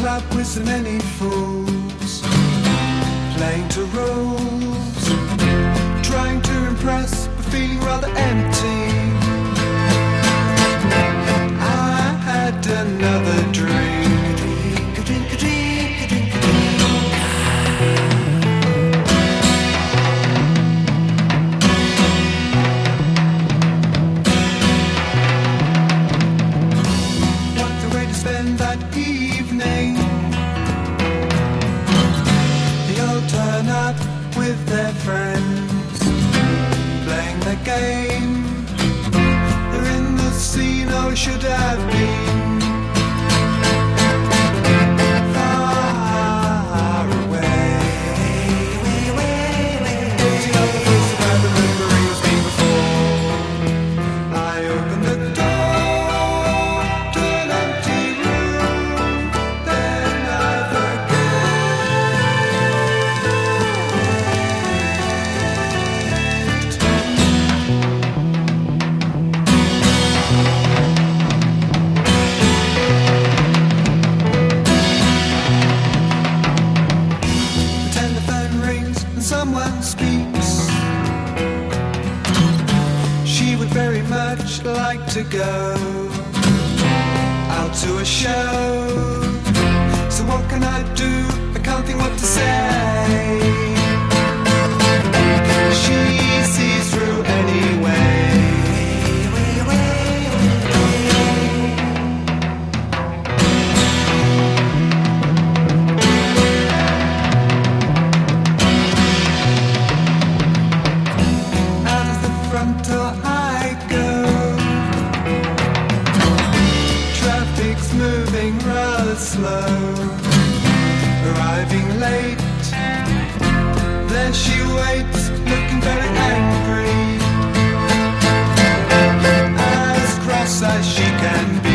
club with so many fools, playing to rules, trying to impress but feeling rather empty. I had another drink, a drink, a drink, a drink, a drink. What a way to spend that evening. They all turn up with their friends, playing the game. They're in the scene, or should have been far away. Gazing up the place where the remembering was being before. I opened the door to an empty room, then I the telephone rings and someone speaks. She would very much like to go out to a show. So what can I do? I can't think what to say. She sees through anyway. Out of the front door I go. Traffic's moving rather slow, arriving late. There she waits, looking very angry, as cross as she can be.